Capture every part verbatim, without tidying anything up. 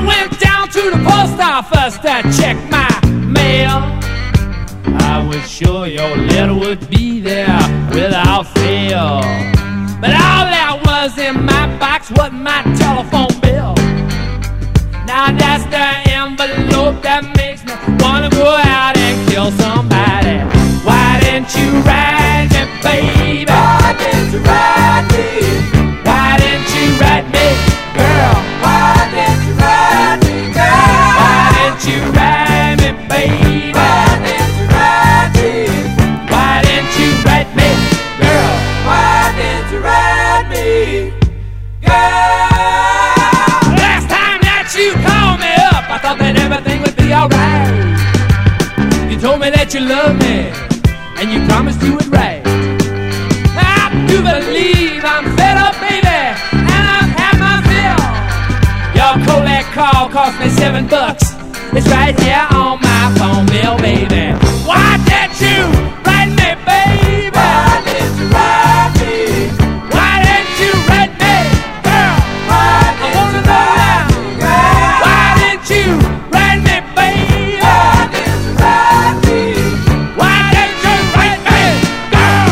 went down to the post office to check my mail. I was sure your letter would be there without fail. But all that was in my box was my telephone bill. Now that's the envelope that makes me wanna go out and kill somebody. Why didn't you write me, baby? Why didn't you write me? Why didn't you write me, girl? Why didn't you write me, girl? Why didn't you write me, baby? Why didn't you write me? Why didn't you write me, girl? Why didn't you write me, girl? Last time that you called me up, I thought that everything would be alright. You told me that you loved me, and you promised you would write. I do believe I'm fed up, baby, and I've had my fill. Your Kodak call cost me seven bucks. It's right here on my phone bill, baby. Why didn't you write me, baby? Why didn't you write me? Why didn't you write me, girl? Why I didn't wanna you know write now. me, girl? Why didn't you write me, baby? Why didn't you write me? Why didn't you write me, girl?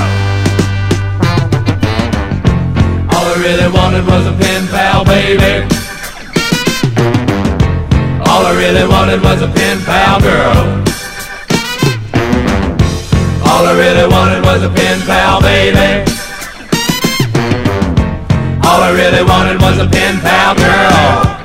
All I really wanted was a pen pal, baby. All I really wanted was a pen pal, girl. All I really wanted was a pen pal, baby. All I really wanted was a pen pal, girl.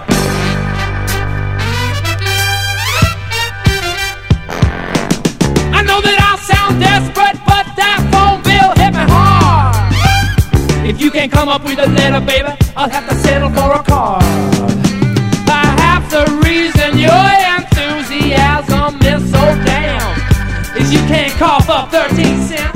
I know that I sound desperate, but that phone bill hit me hard. If you can't come up with a letter, baby, I'll have to settle for a card. Perhaps the reason your enthusiasm is so down is you can't cough up thirteen cents.